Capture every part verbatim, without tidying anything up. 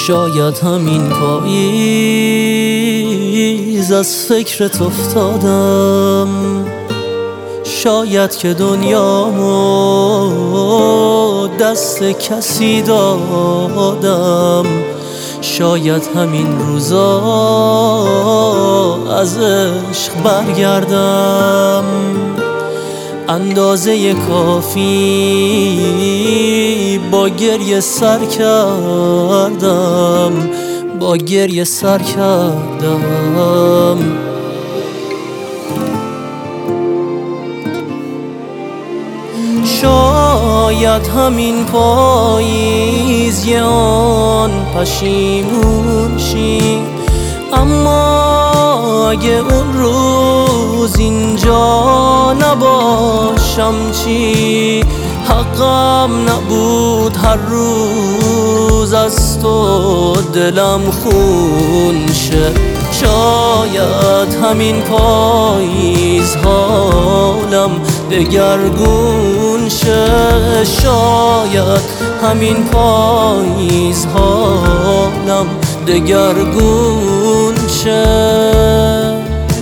شاید همین پاییز از فکرت افتادم، شاید که دنیامو دست کسی دادم، شاید همین روزا از عشق برگردم. اندازه کافی با گریه سر کردم، با گریه سر کردم. شاید همین پاییز یه آن پشیمون شی، اما اگه اون روز اینجا نباشم چی؟ حقم نبود هر روز از تو دلم خون شه. شاید همین پاییز حالم دگرگون شه، شاید همین پاییز حالم دگرگون شه.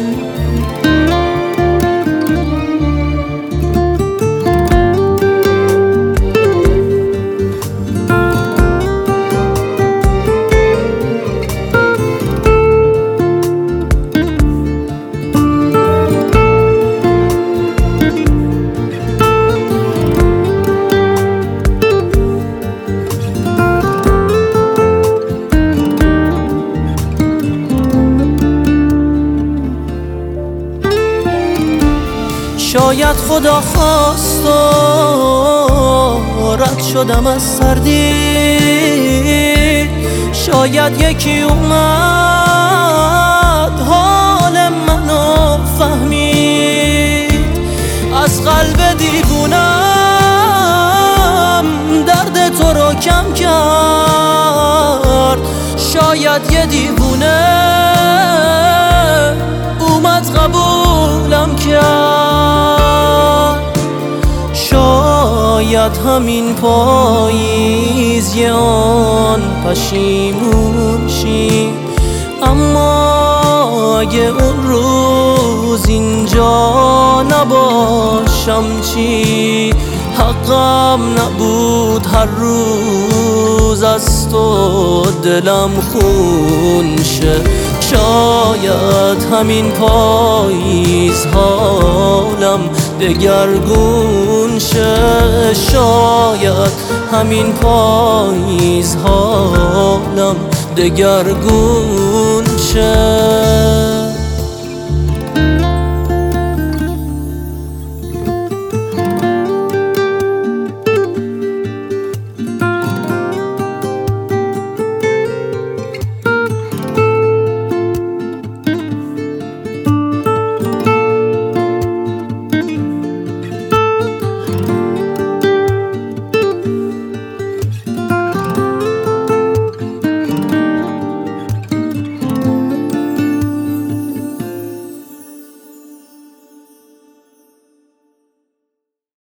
شاید خدا خواست و رد شدم از سردی، شاید یکی اومد حال منو فهمید، از قلب دیوونم درد تو رو کم کرد. شاید یه دیوونه اومد قبولم کرد. شاید همین پاییز یه آن پشیمون شی، اما اگه اون روز اینجا نباشم چی؟ حقم نبود هر روز از تو دلم خون شه. شاید همین پاییز حالم دگرگون شه، شاید همین پاییز حالم دگرگون شه.